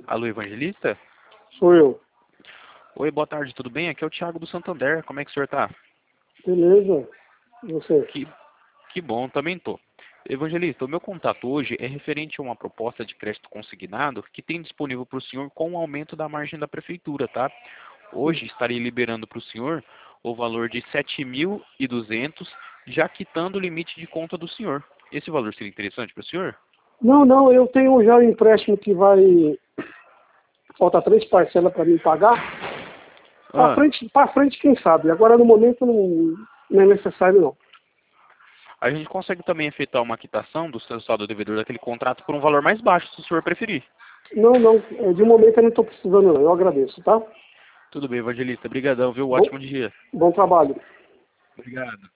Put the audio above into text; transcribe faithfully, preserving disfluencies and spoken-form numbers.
Alô, Evangelista? Sou eu. Oi, boa tarde, tudo bem? Aqui é o Thiago do Santander, como é que o senhor tá? Beleza. E você? Que, que bom, também tô. Evangelista, o meu contato hoje é referente a uma proposta de crédito consignado que tem disponível para o senhor com o aumento da margem da prefeitura, tá? Hoje estarei liberando para o senhor o valor de sete mil e duzentos, já quitando o limite de conta do senhor. Esse valor seria interessante para o senhor? Não, não, eu tenho já um empréstimo que vai... Falta três parcelas para mim pagar. Para Ah, frente, para frente, quem sabe. Agora, no momento, não, não é necessário, não. a gente consegue também efetuar uma quitação do seu saldo devedor daquele contrato por um valor mais baixo, se o senhor preferir. Não, não. é, De momento, eu não estou precisando, não. Eu agradeço, tá? Tudo bem, Evangelista. Obrigadão, viu? Bom, Ótimo dia. bom trabalho. Obrigado.